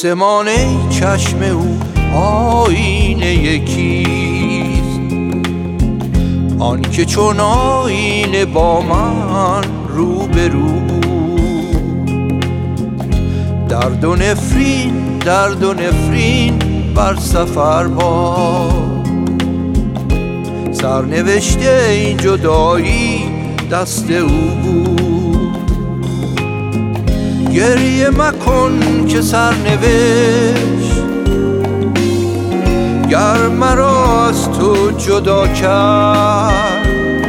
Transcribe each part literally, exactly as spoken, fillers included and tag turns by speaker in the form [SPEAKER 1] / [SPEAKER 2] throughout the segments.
[SPEAKER 1] آسمان چشم او آینه یکیست، آن که چون آینه با من رو به رو. درد و نفرین درد و نفرین بر سفر با، سرنوشته این جدایی دست او بود. گریه مکن که سرنوشت گر مرا از تو جدا کرد،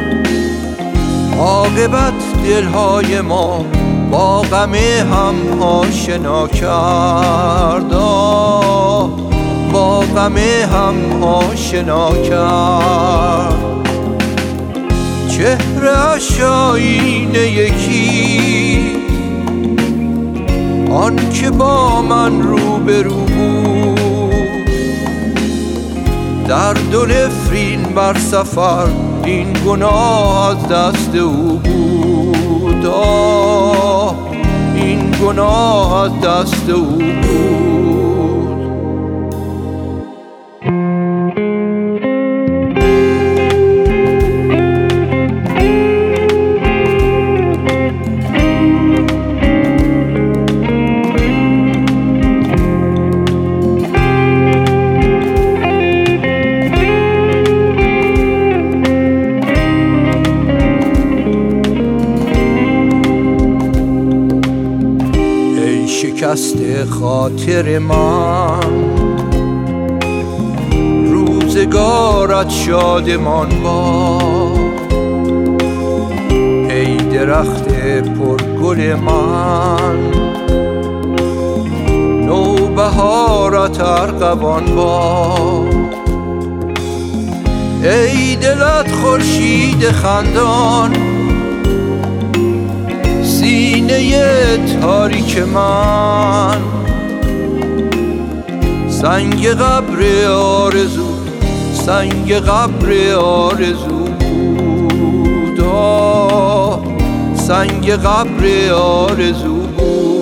[SPEAKER 1] عاقبت دلهای ما با غم هم آشنا کرد، با غم هم آشنا کرد. چهره اش آینه یکی، آن که با من رو به رو بود. درد و نفرین بر سفر این گناه از دست او بود، آه این گناه از دست او بود. شکست خاطر من روزگارت شادمان باد، ای درخت پرگل من نوبهارت ارغوان باد. ای دلت خورشید خندان سینه تاریک من، سنگ قبر آرزو سنگ قبر آرزو بود، آه سنگ قبر آرزو بود.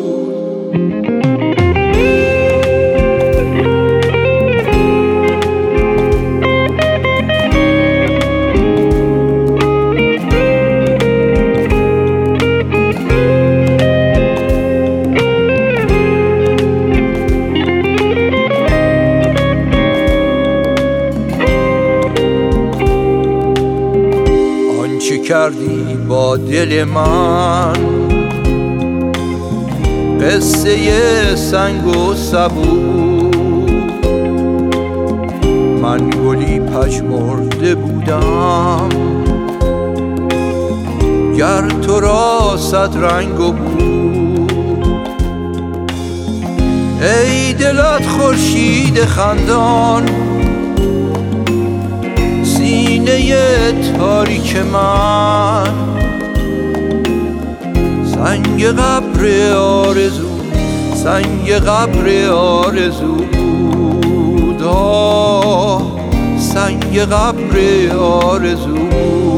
[SPEAKER 1] چه کردی با دل من قصه سنگ و سبو، من گلی پژمرده بودم گر تو را صد رنگ و بو. ای دلت خورشید خندان سینه تاریک من، سنگ قبر آرزو سنگ قبر آرزو بود، آه سنگ قبر آرزو بود.